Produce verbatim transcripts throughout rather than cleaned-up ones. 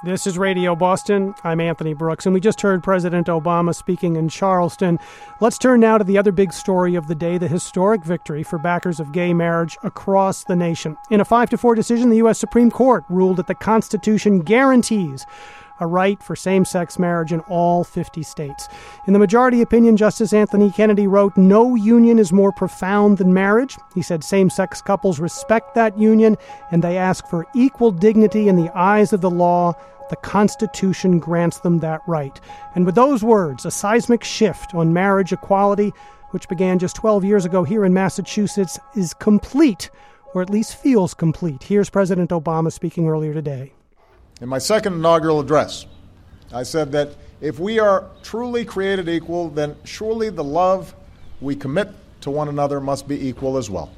This is Radio Boston. I'm Anthony Brooks, and we just heard President Obama speaking in Charleston. Let's turn now to the other big story of the day, the historic victory for backers of gay marriage across the nation. In a five to four decision, the U S Supreme Court ruled that the Constitution guarantees a right for same-sex marriage in all fifty states. In the majority opinion, Justice Anthony Kennedy wrote, "No union is more profound than marriage." He said same-sex couples respect that union, and they ask for equal dignity in the eyes of the law. The Constitution grants them that right. And with those words, a seismic shift on marriage equality, which began just twelve years ago here in Massachusetts, is complete, or at least feels complete. Here's President Obama speaking earlier today. In my second inaugural address, I said that if we are truly created equal, then surely the love we commit to one another must be equal as well.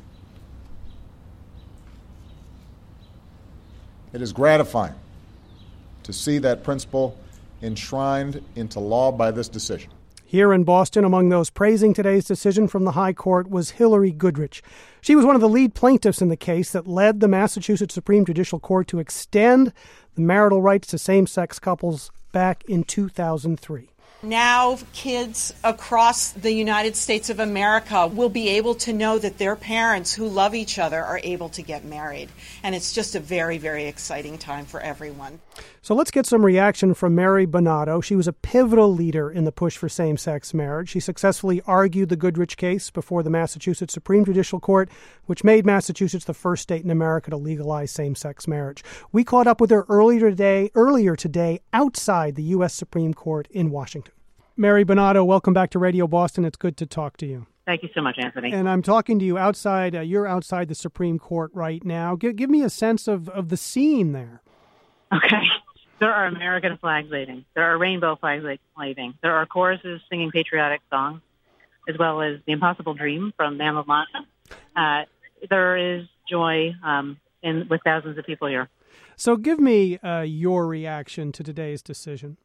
It is gratifying to see that principle enshrined into law by this decision. Here in Boston, among those praising today's decision from the High Court was Hillary Goodrich. She was one of the lead plaintiffs in the case that led the Massachusetts Supreme Judicial Court to extend the marital rights to same-sex couples back in two thousand three. Now kids across the United States of America will be able to know that their parents who love each other are able to get married. And it's just a very, very exciting time for everyone. So let's get some reaction from Mary Bonato. She was a pivotal leader in the push for same-sex marriage. She successfully argued the Goodrich case before the Massachusetts Supreme Judicial Court, which made Massachusetts the first state in America to legalize same-sex marriage. We caught up with her earlier today, earlier today outside the U S Supreme Court in Washington. Mary Bonato, welcome back to Radio Boston. It's good to talk to you. Thank you so much, Anthony. And I'm talking to you outside. Uh, you're outside the Supreme Court right now. Give, give me a sense of, of the scene there. Okay. There are American flags waving. There are rainbow flags waving. There are choruses singing patriotic songs, as well as The Impossible Dream from Mamma Mia. Uh, there is joy um, in with thousands of people here. So give me uh, your reaction to today's decision.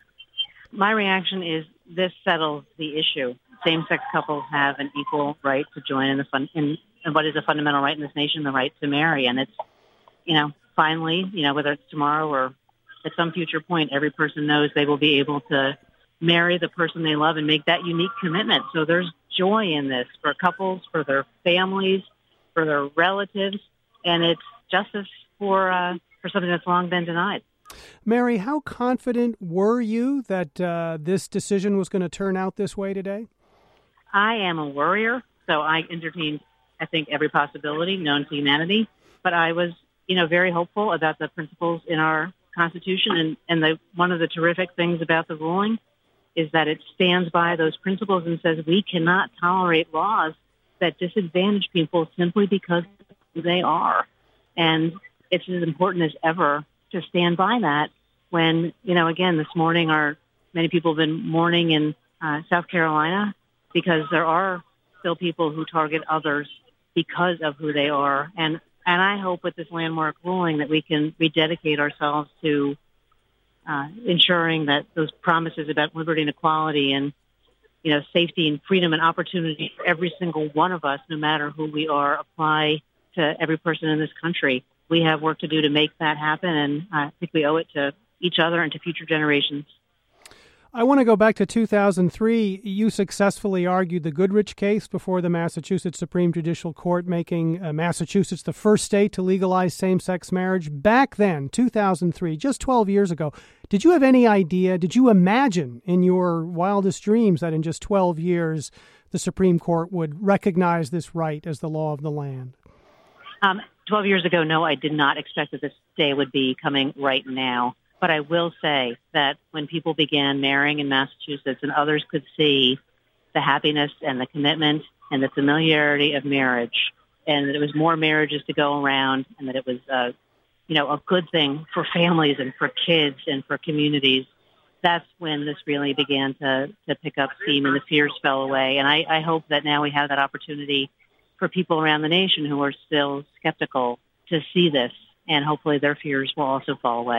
My reaction is this settles the issue. Same-sex couples have an equal right to join in, the fun, in, in what is a fundamental right in this nation, the right to marry. And it's, you know, finally, you know, whether it's tomorrow or at some future point, every person knows they will be able to marry the person they love and make that unique commitment. So there's joy in this for couples, for their families, for their relatives, and it's justice for uh, for something that's long been denied. Mary, how confident were you that uh, this decision was going to turn out this way today? I am a worrier, so I entertained, I think, every possibility known to humanity. But I was, you know, very hopeful about the principles in our Constitution. And, and the, one of the terrific things about the ruling is that it stands by those principles and says we cannot tolerate laws that disadvantage people simply because of who they are. And it's as important as ever to stand by that when, you know, again, this morning our many people have been mourning in uh, South Carolina because there are still people who target others because of who they are. And and I hope with this landmark ruling that we can rededicate ourselves to uh, ensuring that those promises about liberty and equality and, you know, safety and freedom and opportunity for every single one of us, no matter who we are, apply to every person in this country. We have work to do to make that happen, and I think we owe it to each other and to future generations. I want to go back to two thousand three. You successfully argued the Goodrich case before the Massachusetts Supreme Judicial Court, making uh, Massachusetts the first state to legalize same-sex marriage. Back then, two thousand three, just twelve years ago, did you have any idea, did you imagine in your wildest dreams that in just twelve years the Supreme Court would recognize this right as the law of the land? Um, twelve years ago, no, I did not expect that this day would be coming right now. But I will say that when people began marrying in Massachusetts and others could see the happiness and the commitment and the familiarity of marriage, and that it was more marriages to go around, and that it was, uh, you know, a good thing for families and for kids and for communities, that's when this really began to, to pick up steam and the fears fell away. And I, I hope that now we have that opportunity for people around the nation who are still skeptical to see this, and hopefully their fears will also fall away.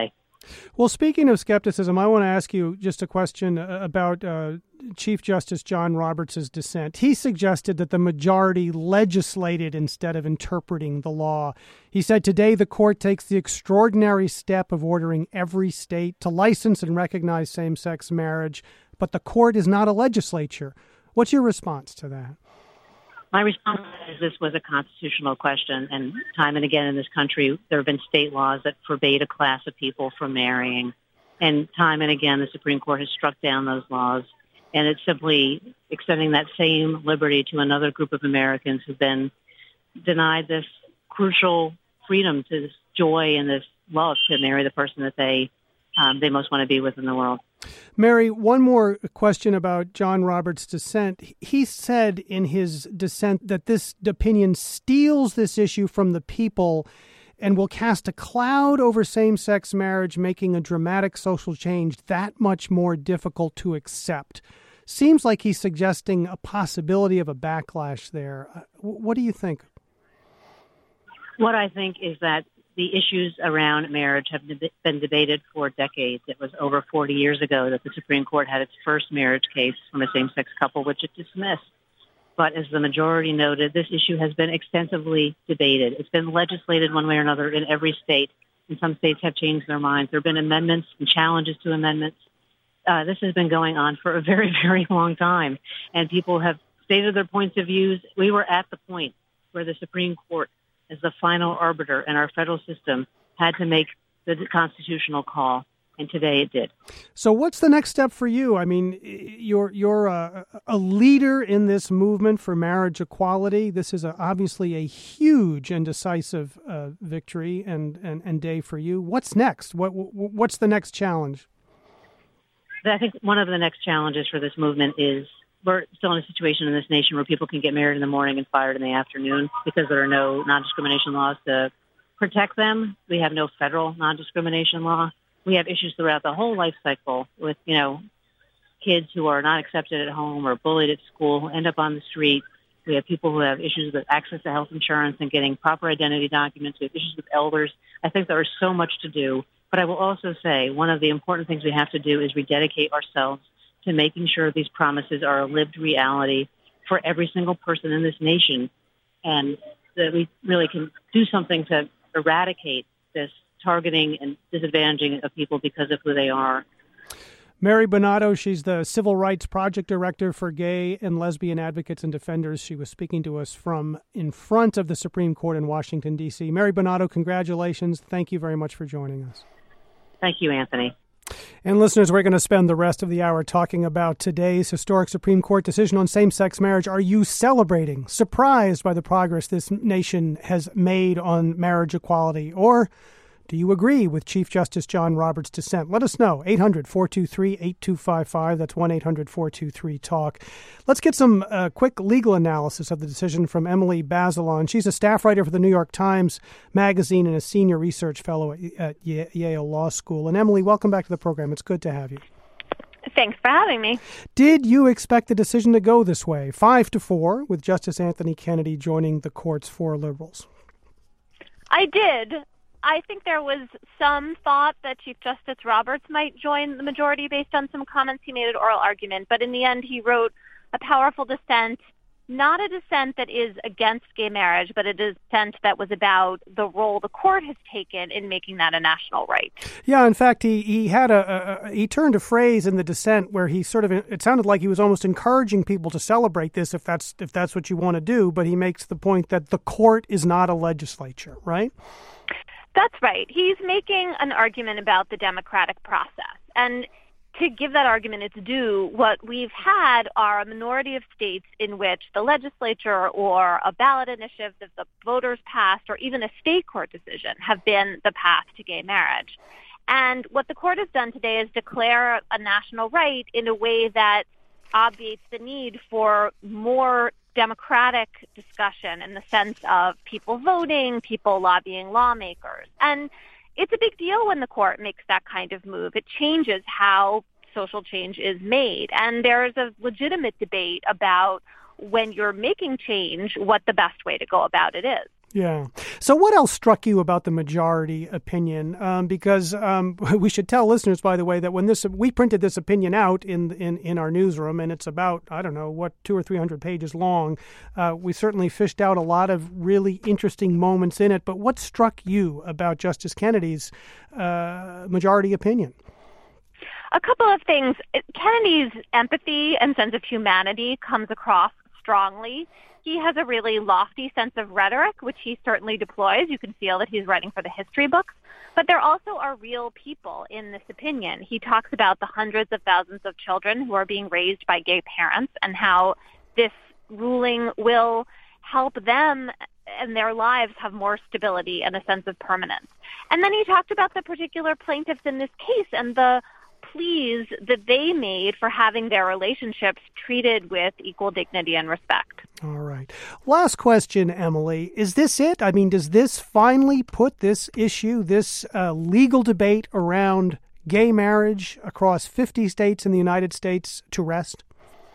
Well, speaking of skepticism, I want to ask you just a question about uh, Chief Justice John Roberts' dissent. He suggested that the majority legislated instead of interpreting the law. He said today the court takes the extraordinary step of ordering every state to license and recognize same-sex marriage, but the court is not a legislature. What's your response to that? My response is this was a constitutional question, and time and again in this country, there have been state laws that forbade a class of people from marrying, and time and again the Supreme Court has struck down those laws, and it's simply extending that same liberty to another group of Americans who've been denied this crucial freedom, to this joy and this love to marry the person that they um, they most want to be with in the world. Mary, one more question about John Roberts' dissent. He said in his dissent that this opinion steals this issue from the people and will cast a cloud over same-sex marriage, making a dramatic social change that much more difficult to accept. Seems like he's suggesting a possibility of a backlash there. What do you think? What I think is that the issues around marriage have been debated for decades. It was over forty years ago that the Supreme Court had its first marriage case from a same-sex couple, which it dismissed. But as the majority noted, this issue has been extensively debated. It's been legislated one way or another in every state, and some states have changed their minds. There have been amendments and challenges to amendments. Uh, this has been going on for a very, very long time, and people have stated their points of views. We were at the point where the Supreme Court, as the final arbiter in our federal system, had to make the constitutional call, and today it did. So what's the next step for you? I mean, you're you're a, a leader in this movement for marriage equality. This is a, obviously a huge and decisive uh, victory and, and, and day for you. What's next? What What's the next challenge? I think one of the next challenges for this movement is we're still in a situation in this nation where people can get married in the morning and fired in the afternoon because there are no non-discrimination laws to protect them. We have no federal non-discrimination law. We have issues throughout the whole life cycle with, you know, kids who are not accepted at home or bullied at school who end up on the street. We have people who have issues with access to health insurance and getting proper identity documents. We have issues with elders. I think there is so much to do. But I will also say one of the important things we have to do is rededicate ourselves to making sure these promises are a lived reality for every single person in this nation, and that we really can do something to eradicate this targeting and disadvantaging of people because of who they are. Mary Buonato, she's the Civil Rights Project Director for Gay and Lesbian Advocates and Defenders. She was speaking to us from in front of the Supreme Court in Washington, D C Mary Buonato, congratulations. Thank you very much for joining us. Thank you, Anthony. And listeners, we're going to spend the rest of the hour talking about today's historic Supreme Court decision on same-sex marriage. Are you celebrating, surprised by the progress this nation has made on marriage equality? Or do you agree with Chief Justice John Roberts' dissent? Let us know. eight hundred, four two three, eight two five five. That's one eight hundred, four two three, talk. Let's get some uh, quick legal analysis of the decision from Emily Bazelon. She's a staff writer for the New York Times Magazine and a senior research fellow at, at Yale Law School. And Emily, welcome back to the program. It's good to have you. Thanks for having me. Did you expect the decision to go this way? Five to four, with Justice Anthony Kennedy joining the court's four liberals. I did. I think there was some thought that Chief Justice Roberts might join the majority based on some comments he made at oral argument, but in the end he wrote a powerful dissent, not a dissent that is against gay marriage, but a dissent that was about the role the court has taken in making that a national right. Yeah, in fact, he, he had a, a he turned a phrase in the dissent where he sort of, it sounded like he was almost encouraging people to celebrate this if that's if that's what you want to do, but he makes the point that the court is not a legislature, right? That's right. He's making an argument about the democratic process. And to give that argument its due, what we've had are a minority of states in which the legislature or a ballot initiative that the voters passed or even a state court decision have been the path to gay marriage. And what the court has done today is declare a national right in a way that obviates the need for more democratic discussion in the sense of people voting, people lobbying lawmakers. And it's a big deal when the court makes that kind of move. It changes how social change is made. And there's a legitimate debate about when you're making change, what the best way to go about it is. Yeah. So what else struck you about the majority opinion? Um, because um, we should tell listeners, by the way, that when this we printed this opinion out in in, in our newsroom, and it's about, I don't know, what, two or three hundred pages long. Uh, we certainly fished out a lot of really interesting moments in it. But what struck you about Justice Kennedy's uh, majority opinion? A couple of things. Kennedy's empathy and sense of humanity comes across strongly. He has a really lofty sense of rhetoric, which he certainly deploys. You can feel that he's writing for the history books. But there also are real people in this opinion. He talks about the hundreds of thousands of children who are being raised by gay parents and how this ruling will help them and their lives have more stability and a sense of permanence. And then he talked about the particular plaintiffs in this case and the pleas that they made for having their relationships treated with equal dignity and respect. All right. Last question, Emily. Is this it? I mean, does this finally put this issue, this uh, legal debate around gay marriage across fifty states in the United States to rest?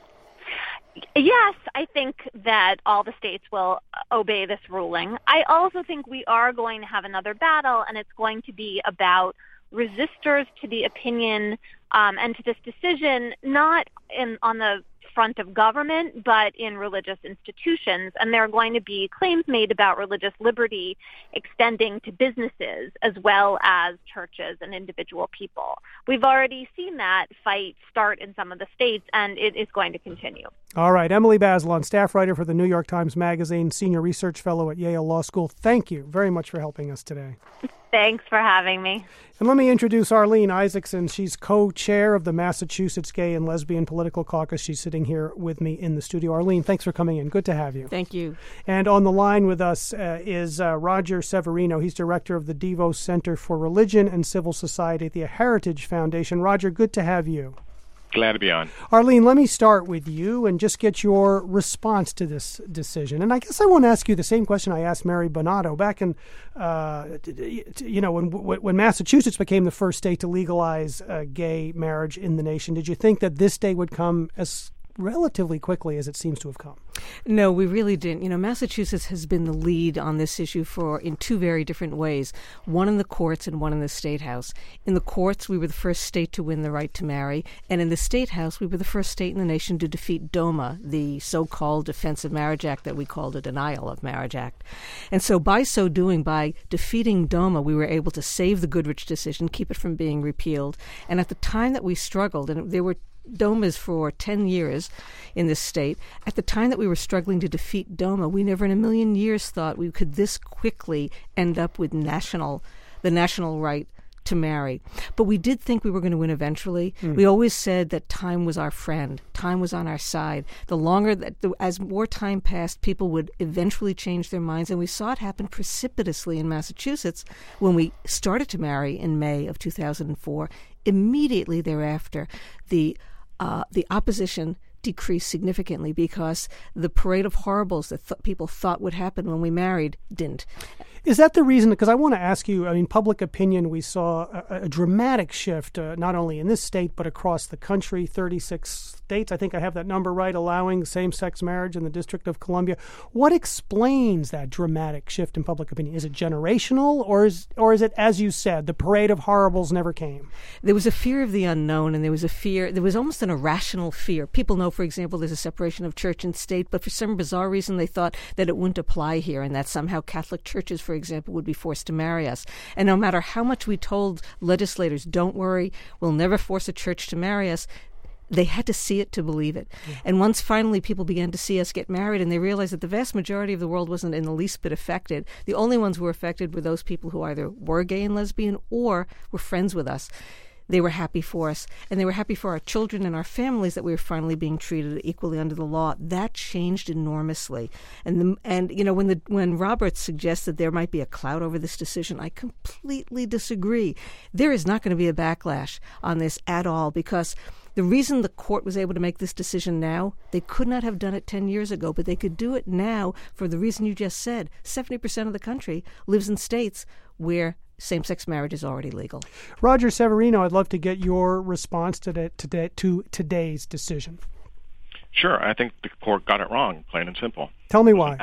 Yes, I think that all the states will obey this ruling. I also think we are going to have another battle, and it's going to be about resistors to the opinion um, and to this decision, not in on the front of government, but in religious institutions. And there are going to be claims made about religious liberty extending to businesses as well as churches and individual people. We've already seen that fight start in some of the states, and it is going to continue. All right. Emily Bazelon, staff writer for the New York Times Magazine, senior research fellow at Yale Law School. Thank you very much for helping us today. Thanks for having me. And let me introduce Arlene Isaacson. She's co-chair of the Massachusetts Gay and Lesbian Political Caucus. She's sitting here with me in the studio. Arlene, thanks for coming in. Good to have you. Thank you. And on the line with us uh, is uh, Roger Severino. He's director of the DeVos Center for Religion and Civil Society at the Heritage Foundation. Roger, good to have you. Glad to be on. Arlene, let me start with you and just get your response to this decision. And I guess I want to ask you the same question I asked Mary Bonato back in, uh, you know, when when Massachusetts became the first state to legalize uh, gay marriage in the nation. Did you think that this day would come as relatively quickly as it seems to have come? No, we really didn't. You know, Massachusetts has been the lead on this issue for in two very different ways, one in the courts and one in the State House. In the courts, we were the first state to win the right to marry, and in the State House, we were the first state in the nation to defeat DOMA, the so-called Defense of Marriage Act that we called a Denial of Marriage Act. And so by so doing, by defeating DOMA, we were able to save the Goodrich decision, keep it from being repealed. And at the time that we struggled, and there were DOMAs for ten years in this state. At the time that we were struggling to defeat DOMA, we never in a million years thought we could this quickly end up with national, the national right to marry. But we did think we were going to win eventually. Mm. We always said that time was our friend. Time was on our side. The longer that, the, as more time passed, people would eventually change their minds. And we saw it happen precipitously in Massachusetts when we started to marry in May of two thousand four. Immediately thereafter, the Uh, the opposition decreased significantly because the parade of horribles that th- people thought would happen when we married didn't. Is that the reason? Because I want to ask you, I mean, public opinion, we saw a, a dramatic shift, uh, not only in this state, but across the country, thirty-six states, I think I have that number right, allowing same-sex marriage in the District of Columbia. What explains that dramatic shift in public opinion? Is it generational, or is, or is it, as you said, the parade of horribles never came? There was a fear of the unknown, and there was a fear, there was almost an irrational fear. People know, for example, there's a separation of church and state, but for some bizarre reason they thought that it wouldn't apply here and that somehow Catholic churches, for example, would be forced to marry us. And no matter how much we told legislators, don't worry, we'll never force a church to marry us, they had to see it to believe it. Yeah. And once finally people began to see us get married and they realized that the vast majority of the world wasn't in the least bit affected, the only ones who were affected were those people who either were gay and lesbian or were friends with us. They were happy for us, and they were happy for our children and our families that we were finally being treated equally under the law. That changed enormously. And, the, and you know, when the when Roberts suggested there might be a cloud over this decision, I completely disagree. There is not going to be a backlash on this at all, because the reason the court was able to make this decision now, they could not have done it ten years ago, but they could do it now for the reason you just said. seventy percent of the country lives in states where same-sex marriage is already legal. Roger Severino, I'd love to get your response to, the, to, to today's decision. Sure. I think the court got it wrong, plain and simple. Tell me why. Act,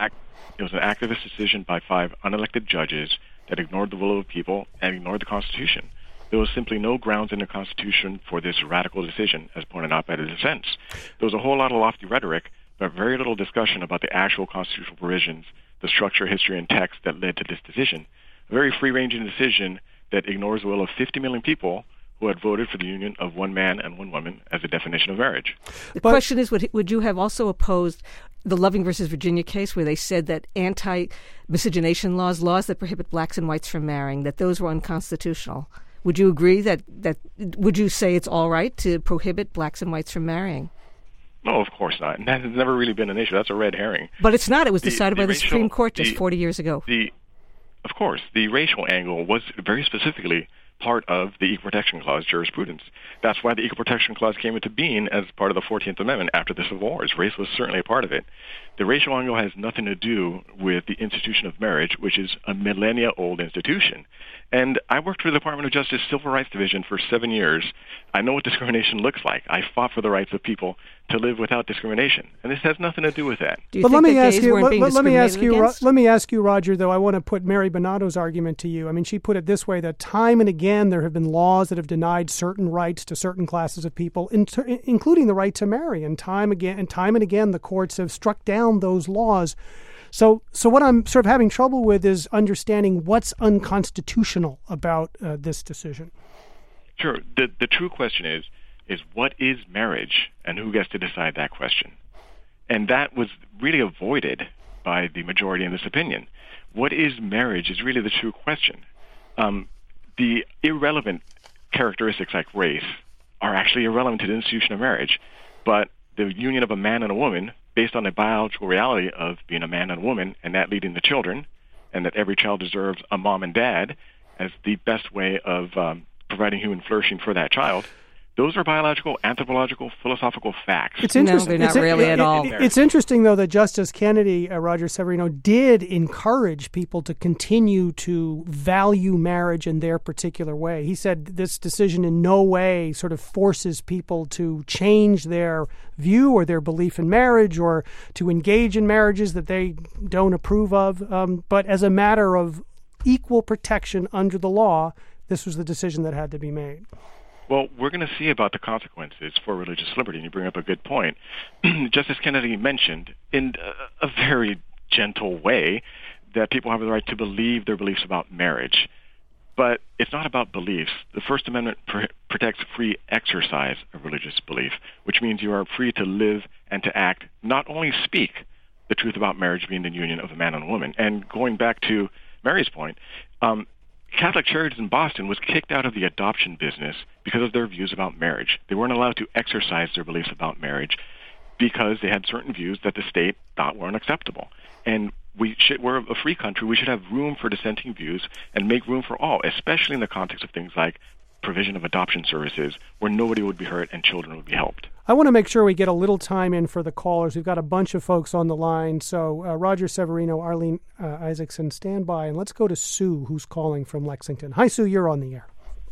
It was an activist decision by five unelected judges that ignored the will of the people and ignored the Constitution. There was simply no grounds in the Constitution for this radical decision, as pointed out by the dissents. There was a whole lot of lofty rhetoric, but very little discussion about the actual constitutional provisions, the structure, history, and text that led to this decision. A very free-ranging decision that ignores the will of fifty million people who had voted for the union of one man and one woman as a definition of marriage. The but, question is, would, would you have also opposed the Loving versus Virginia case where they said that anti-miscegenation laws, laws that prohibit blacks and whites from marrying, that those were unconstitutional? Would you agree that, that would you say it's all right to prohibit blacks and whites from marrying? No, of course not. And that has never really been an issue. That's a red herring. But it's not. It was the, decided the by the racial, Supreme Court just the, forty years ago. The, of course, the racial angle was very specifically part of the Equal Protection Clause jurisprudence. That's why the Equal Protection Clause came into being as part of the fourteenth Amendment after the Civil Wars. Race was certainly a part of it. The racial angle has nothing to do with the institution of marriage, which is a millennia-old institution. And I worked for the Department of Justice Civil Rights Division for seven years. I know what discrimination looks like. I fought for the rights of people to live without discrimination, and this has nothing to do with that. Do you but think let me that ask gays you. weren't Let, being let me ask discriminated you. against? Let me ask you, Roger. Though I want to put Mary Bonato's argument to you. I mean, she put it this way: that time and again there have been laws that have denied certain rights to certain classes of people, inter- including the right to marry. And time again, and time and again, the courts have struck down those laws. So, so what I'm sort of having trouble with is understanding what's unconstitutional about uh, this decision. Sure. The the true question is, is what is marriage, and who gets to decide that question? And that was really avoided by the majority in this opinion. What is marriage is really the true question. Um, the irrelevant characteristics like race are actually irrelevant to the institution of marriage, but the union of a man and a woman, based on the biological reality of being a man and a woman, and that leading to children, and that every child deserves a mom and dad as the best way of um, providing human flourishing for that child. Those are biological, anthropological, philosophical facts. It's interesting. No, they're not it's, really it, at it, all. It, it's interesting, though, that Justice Kennedy, uh, Roger Severino, did encourage people to continue to value marriage in their particular way. He said this decision in no way sort of forces people to change their view or their belief in marriage or to engage in marriages that they don't approve of. Um, but as a matter of equal protection under the law, this was the decision that had to be made. Well, we're going to see about the consequences for religious liberty, and you bring up a good point. Justice Kennedy mentioned in a very gentle way that people have the right to believe their beliefs about marriage. But it's not about beliefs. The First Amendment pr- protects free exercise of religious belief, which means you are free to live and to act, not only speak the truth about marriage being the union of a man and a woman. And going back to Mary's point, um, Catholic Charities in Boston was kicked out of the adoption business because of their views about marriage. They weren't allowed to exercise their beliefs about marriage because they had certain views that the state thought were unacceptable. And we should, we're a free country. We should have room for dissenting views and make room for all, especially in the context of things like provision of adoption services where nobody would be hurt and children would be helped. I want to make sure we get a little time in for the callers. We've got a bunch of folks on the line. So uh, Roger Severino, Arlene uh, Isaacson, stand by. And let's go to Sue, who's calling from Lexington. Hi, Sue. You're on the air.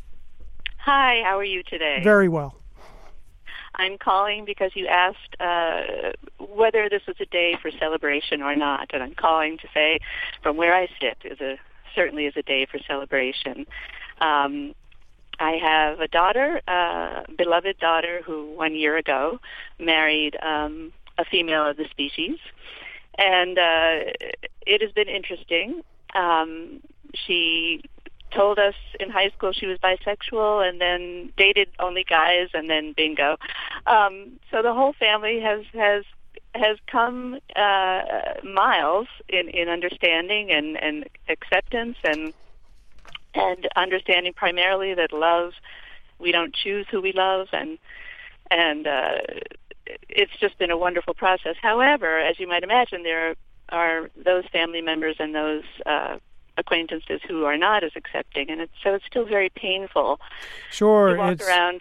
Hi. How are you today? Very well. I'm calling because you asked uh, whether this was a day for celebration or not. And I'm calling to say from where I sit is a certainly is a day for celebration. Um I have a daughter, a uh, beloved daughter, who one year ago married um, a female of the species. And uh, it has been interesting. Um, she told us in high school she was bisexual and then dated only guys and then bingo. Um, so the whole family has, has has come uh, miles in, in understanding and, and acceptance and and understanding primarily that love, we don't choose who we love, and and uh, it's just been a wonderful process. However, as you might imagine, there are those family members and those uh, acquaintances who are not as accepting, and it's, so it's still very painful sure, to walk it's, around.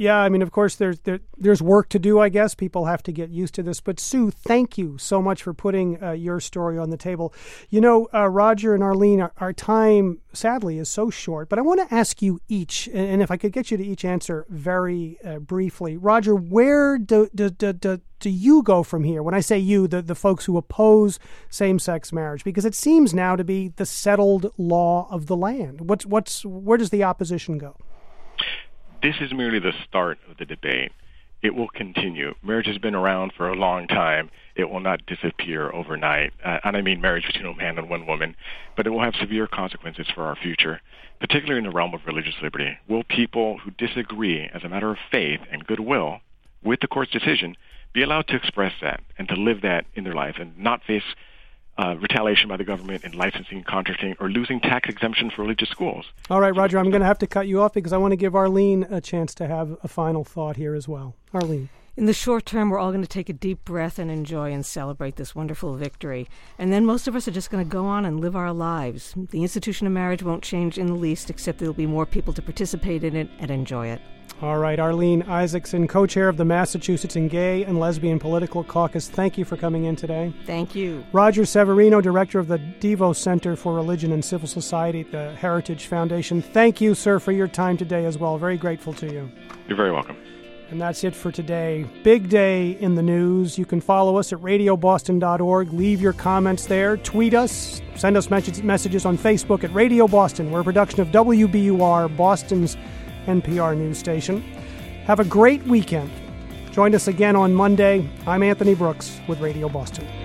Yeah, I mean, of course, there's there, there's work to do, I guess. People have to get used to this. But, Sue, thank you so much for putting uh, your story on the table. You know, uh, Roger and Arlene, our, our time, sadly, is so short. But I want to ask you each, and if I could get you to each answer very uh, briefly. Roger, where do, do, do, do, do you go from here? When I say you, the, the folks who oppose same-sex marriage, because it seems now to be the settled law of the land. What's what's where does the opposition go? This is merely the start of the debate. It will continue. Marriage has been around for a long time. It will not disappear overnight. Uh, and I mean marriage between a man and one woman. But it will have severe consequences for our future, particularly in the realm of religious liberty. Will people who disagree as a matter of faith and goodwill with the court's decision be allowed to express that and to live that in their life and not face Uh, retaliation by the government in licensing, contracting, or losing tax exemption for religious schools? All right, Roger, I'm going to have to cut you off because I want to give Arlene a chance to have a final thought here as well. Arlene. In the short term, we're all going to take a deep breath and enjoy and celebrate this wonderful victory. And then most of us are just going to go on and live our lives. The institution of marriage won't change in the least, except there will be more people to participate in it and enjoy it. All right, Arlene Isaacson, co-chair of the Massachusetts and Gay and Lesbian Political Caucus, thank you for coming in today. Thank you. Roger Severino, director of the Devo Center for Religion and Civil Society at the Heritage Foundation, thank you, sir, for your time today as well. Very grateful to you. You're very welcome. And that's it for today. Big day in the news. You can follow us at radio boston dot org. Leave your comments there. Tweet us. Send us messages on Facebook at Radio Boston. We're a production of W B U R, Boston's N P R news station. Have a great weekend. Join us again on Monday. I'm Anthony Brooks with Radio Boston.